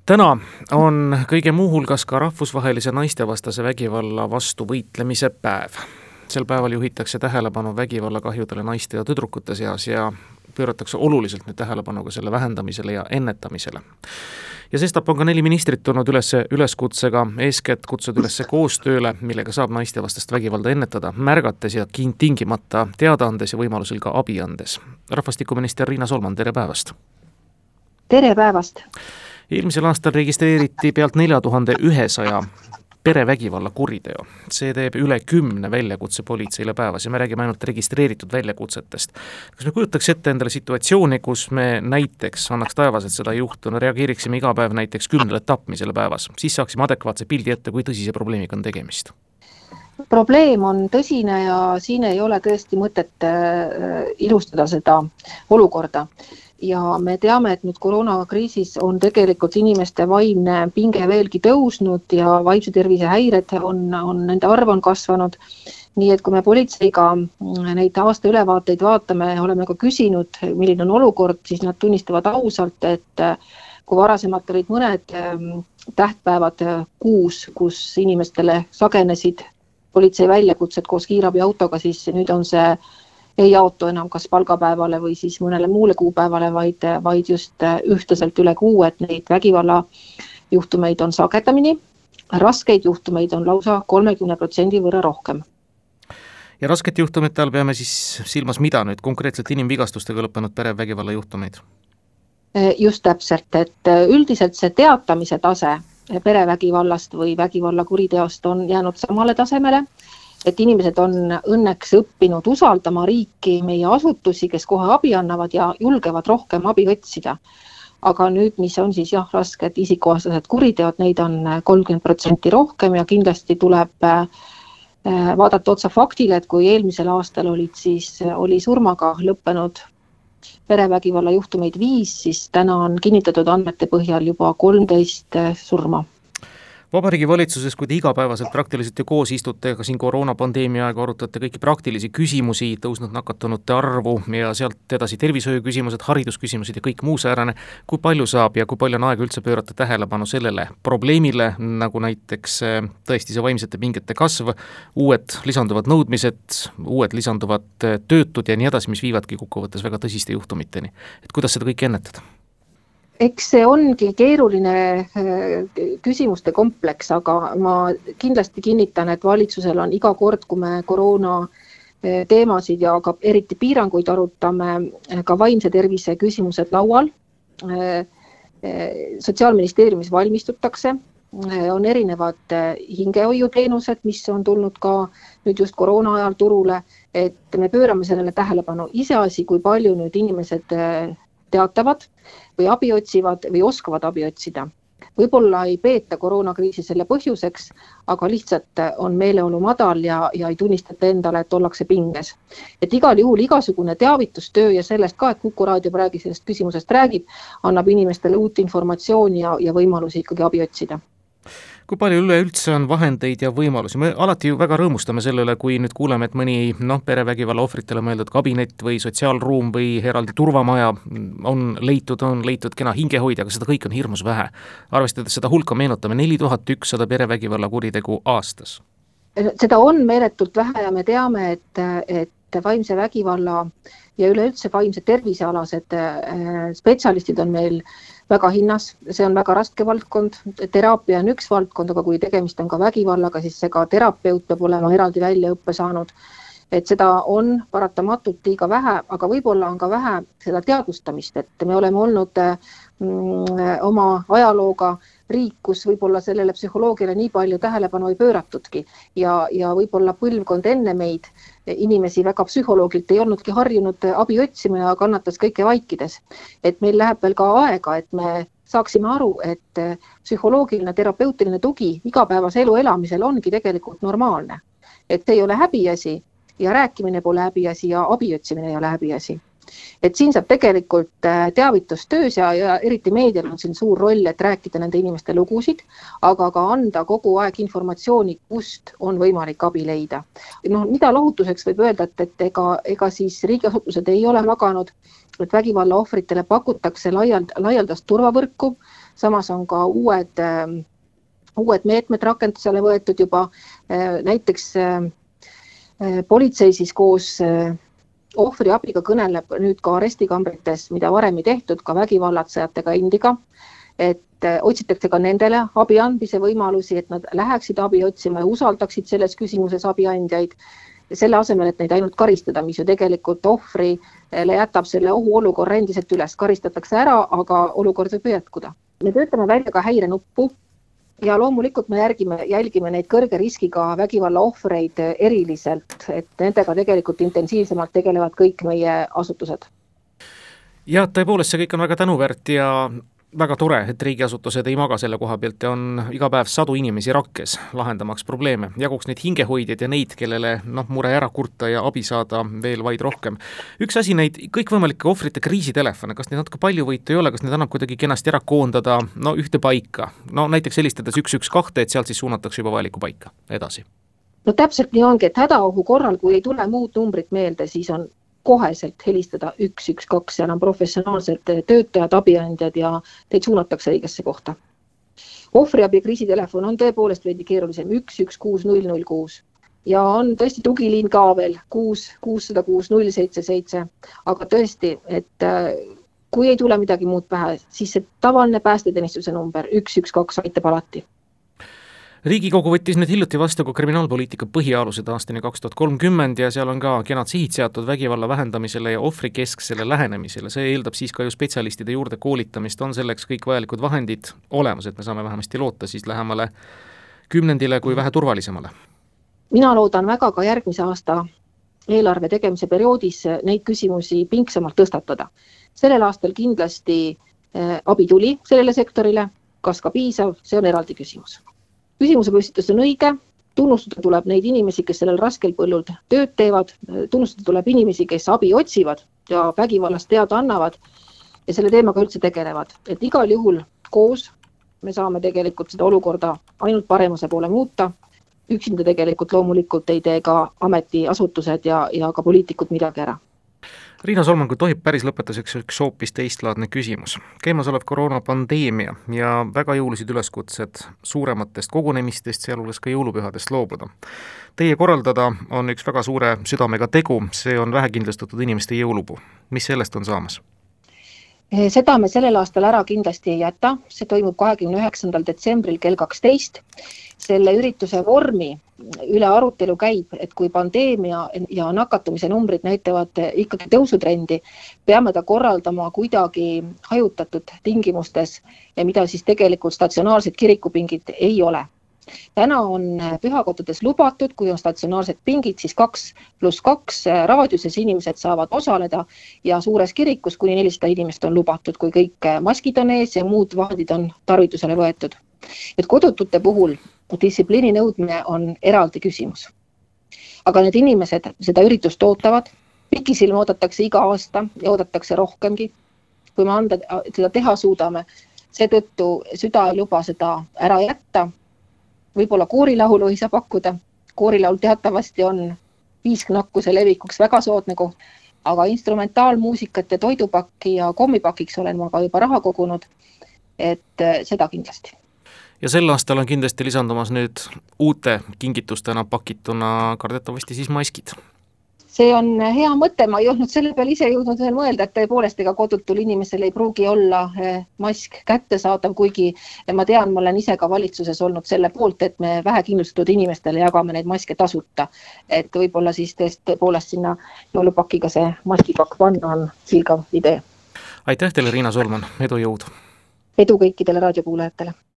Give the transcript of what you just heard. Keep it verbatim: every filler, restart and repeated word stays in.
Täna on kõige muu hulgas ka rahvusvahelise naistevastase vägivalla vastu võitlemise päev. Sel päeval juhitakse tähelepanu vägivallakahjudele naiste ja tüdrukute seas ja pööratakse oluliselt nüüd tähelepanu ka selle vähendamisele ja ennetamisele. Ja sestap on ka neli ministrit tulnud üles üleskutsega, eeskätt kutsud üles koostööle, millega saab naistevastast vägivalda ennetada, märgates ja tingimata teada andes ja võimalusel ka abi andes. Rahvastikuminister Riina Solman, tere päevast! Tere päevast! Eelmisel aastal registreeriti pealt nelja tuhande ühesaja perevägivalla kuriteo. See teeb üle kümne väljakutse politseile päevas ja me räägime ainult registreeritud väljakutsetest. Kas me kujutaks ette endale situatsiooni, kus me näiteks, annaks taevas, et seda juhtuna, reageeriksime iga päev näiteks kümnele tapmisele päevas, siis saaksime adekvaatse pildi ette, kui tõsise probleemiga on tegemist? Probleem on tõsine ja siin ei ole tõesti mõtet ilustada seda olukorda. Ja me teame, et nüüd koroonakriisis on tegelikult inimeste vaimne pinge veelgi tõusnud ja vaimse tervise häired on, on nende arv on kasvanud. Nii et kui me politseiga neid aasta ülevaateid vaatame, oleme ka küsinud, milline on olukord, siis nad tunnistavad ausalt, et kui varasemalt olid mõned tähtpäevad kuus, kus inimestele sagenesid politsei väljakutsed koos kiirabi autoga, siis nüüd on see ei jaotu enam kas palgapäevale või siis mõnele muule kuupäevale, vaid, vaid just ühtlaselt üle kuu, et neid vägivalla juhtumeid on sagedamini. Raskeid juhtumeid on lausa kolmekümne protsendi võrra rohkem. Ja rasket juhtumite all peame siis silmas mida nüüd konkreetselt inimvigastustega lõppenud perevägivalla juhtumeid? Just täpselt, et üldiselt see teatamise tase perevägivallast või vägivalla kuriteost on jäänud samale tasemele. Et inimesed on õnneks õppinud usaldama riiki, meie asutusi, kes kohe abi annavad ja julgevad rohkem abi otsida. Aga nüüd, mis on siis jah, rasked isikuvastaselt kuriteod, neid on kolmkümmend protsenti rohkem ja kindlasti tuleb vaadata otsa faktile, et kui eelmisel aastal olid, siis oli surmaga lõppenud perevägivalla juhtumeid viis, siis täna on kinnitatud andmete põhjal juba kolmteist surma. Vabariigi valitsuses, kui te igapäevaselt praktiliselt ju koos istute, ka siin koroonapandeemia aega arutate kõiki praktilisi küsimusi, tõusnud nakatunute arvu ja sealt edasi tervishoiu küsimused, haridusküsimused ja kõik muu säärane, kui palju saab ja kui palju on aega üldse pöörata tähelepanu sellele probleemile, nagu näiteks tõesti see vaimsete pingete kasv, uued lisanduvad nõudmised, uued lisanduvad töötud ja nii edasi, mis viivadki kokkuvõttes väga tõsiste juhtumiteni. Et kuidas seda kõike ennetada? Eks see ongi keeruline küsimuste kompleks, aga ma kindlasti kinnitan, et valitsusel on iga kord, kui me koroona teemasid ja ka eriti piiranguid arutame, ka vaimse tervise küsimused laual. Sotsiaalministeeriumis valmistutakse, on erinevad hingehoiuteenused, mis on tulnud ka nüüd just koroona ajal turule, et me pöörame sellele tähelepanu. Iseasi, kui palju nüüd inimesed teatavad või abi otsivad või oskavad abi otsida. Võib-olla ei peeta koroonakriisi selle põhjuseks, aga lihtsalt on meeleolu madal ja, ja ei tunnistata endale, et ollakse pinges. Et igal juhul igasugune teavitustöö ja sellest ka, et Kuku raadio praegu sellest küsimusest räägib, annab inimestele uut informatsiooni ja, ja võimalusi ikkagi abi otsida. Kui palju üleüldse on vahendeid ja võimalusi? Me alati ju väga rõõmustame selle üle, kui nüüd kuuleme, et mõni no, perevägivalla ohvritele mõeldud kabinet või sotsiaalruum või eraldi turvamaja on leitud, on leitud kena hingehoidja, aga seda kõik on hirmus vähe. Arvestades seda hulka meenutame neli tuhat ükssada perevägivalla kuritegu aastas. Seda on meeletult vähe ja me teame, et, et vaimse vägivalla ja üleüldse vaimse tervisealased spetsialistid on meil väga hinnas, see on väga raske valdkond, teraapia on üks valdkond, aga kui tegemist on ka vägivallaga, siis see ka terapeut peab olema eraldi väljaõppe saanud. Et seda on paratamatult liiga vähe, aga võib-olla on ka vähe seda teadvustamist, et me oleme olnud mm, oma ajalooga riik, kus võib-olla sellele psühholoogiale nii palju tähelepanu ei pööratudki ja, ja võib-olla põlvkond enne meid inimesi väga psühholoogilt ei olnudki harjunud abi otsima ja kannatas kõike vaikides. Et meil läheb veel ka aega, et me saaksime aru, et psühholoogiline terapeutiline tugi igapäevase elu elamisel ongi tegelikult normaalne. Et see ei ole häbiasi ja rääkimine pole häbiasi ja abi otsimine ei ole häbiasi. Et siin saab tegelikult teavitustöös ja, ja eriti meedial on siin suur roll, et rääkida nende inimeste lugusid, aga ka anda kogu aeg informatsiooni, kust on võimalik abi leida. No, mida lohutuseks võib öelda, et, et ega, ega siis riigiasutused ei ole maganud, et vägivalla ohvritele pakutakse laiald, laialdast turvavõrku, samas on ka uued, uued meetmed rakendusele võetud juba, näiteks politsei siis koos ohvri abiga kõneleb nüüd ka arestikambrites, mida varem ei tehtud, ka vägivallatsejatega endiga, et otsitakse ka nendele abi andmise võimalusi, et nad läheksid abi otsima ja usaldaksid selles küsimuses abiandjaid, selle asemel, et neid ainult karistada, mis ju tegelikult ohvrile jätab selle ohu olukorra endiselt üles, karistatakse ära, aga olukord võib jätkuda. Me töötame välja ka häirenuppu ja loomulikult me järgime, jälgime neid kõrge riskiga vägivalla ohvreid eriliselt, et nendega tegelikult intensiivsemalt tegelevad kõik meie asutused. Ja tõepoolest, see kõik on väga tänuväärt ja väga tore, et riigiasutused ei maga selle koha pealt ja on iga päev sadu inimesi rakkes lahendamaks probleeme. Jaguks neid hingehoidjaid ja neid, kellele noh, mure ära kurta ja abi saada veel vaid rohkem. Üks asi, neid kõikvõimalike ohvrite kriisitelefone, kas neid natuke palju võitu ei ole, kas neid annab kuidagi kenasti ära koondada no, ühte paika? No näiteks helistades üks üks kaks, et sealt siis suunatakse juba valiku paika edasi. No täpselt nii ongi, et hädaohu korral, kui ei tule muud numbrit meelde, siis on koheselt helistada üks üks kaks ja on professionaalsed töötajad, abiandjad ja teid suunatakse õigesse kohta. Ohvriabi kriisitelefon on tõepoolest veidi keerulisem üks üks kuus null null kuus ja on tõesti tugiliin ka veel kuus kuus null kuus null seitse seitse, aga tõesti, et kui ei tule midagi muud pähe, siis see tavaline päästeteenistuse number üks üks kaks aitab alati. Riigikogu võttis nüüd hiljuti vastu ka kriminaalpoliitika põhialused aastani kaks tuhat kolmkümmend ja seal on ka kenad sihid seatud vägivalla vähendamisele ja ohvrikesksele lähenemisele. See eeldab siis ka ju spetsialistide juurde koolitamist, on selleks kõik vajalikud vahendid olemas, et me saame vähemasti loota siis lähemale kümnendile kui vähe turvalisemale. Mina loodan väga ka järgmise aasta eelarve tegemise perioodis neid küsimusi pinksamalt tõstatada. Sellel aastal kindlasti abi tuli sellele sektorile, kas ka piisav, see on eraldi küsimus. Küsimuse püstitus on õige, tunnustada tuleb neid inimesi, kes sellel raskel põllul tööd teevad, tunnustada tuleb inimesi, kes abi otsivad ja vägivallast teada annavad ja selle teemaga üldse tegelevad. Et igal juhul koos me saame tegelikult seda olukorda ainult paremuse poole muuta. Üksinda tegelikult loomulikult ei tee ka ametiasutused ja, ja ka poliitikud midagi ära. Riina Solman, kui tohib päris lõpetuseks üks hoopis teistlaadne küsimus. Käimas olev koroonapandeemia ja väga jõulised üleskutsed suurematest kogunemistest, sealhulgas ka jõulupühadest loobuda. Teie korraldada on üks väga suure südamega tegu, see on vähekindlustatud inimeste jõulupuu. Mis sellest on saamas? Seda me sellel aastal ära kindlasti ei jäta, see toimub kahekümne üheksandal detsembril kell kaksteist. Selle ürituse vormi üle arutelu käib, et kui pandeemia ja nakatumise numbrid näitavad ikkagi tõusutrendi, peame ta korraldama kuidagi hajutatud tingimustes ja mida siis tegelikult statsionaarsed kirikupingid ei ole. Täna on pühakodades lubatud, kui on statsionaarsed pingid, siis kaks pluss kaks raadiuses inimesed saavad osaleda ja suures kirikus kuni nelisada inimest on lubatud, kui kõik maskid on ees ja muud vahendid on tarvitusele võetud. Et kodutute puhul distsipliini nõudmine on eraldi küsimus. Aga need inimesed seda üritust ootavad, pikisilma oodatakse iga aasta ja oodatakse rohkemgi, kui me anda, seda teha suudame. Seetõttu süda ei luba seda ära jätta. Võib-olla koorilaulu ei saa pakkuda. Koorilaul teatavasti on viisknakkuse levikuks väga soodne koht, aga instrumentaalmuusikat ja toidupakki ja kommipakiks olen ma ka juba raha kogunud, et seda kindlasti. Ja sel aastal on kindlasti lisandumas nüüd uute kingitustena pakituna kardetavasti siis maskid. See on hea mõte, ma ei olnud selle peale ise jõudnud veel mõelda, et tõepoolest ega kodutul inimesel ei pruugi olla mask kättesaadav, kuigi ma tean, ma olen ise ka valitsuses olnud selle poolt, et me vähekindlustatud inimestele jagame neid maske tasuta. Et võib-olla siis tõepoolest sinna jõulupakiga see maskipakk panna on silgav idee. Aitäh teile, Riina Solman, edu jõudu! Edu kõikidele raadiokuulajatele!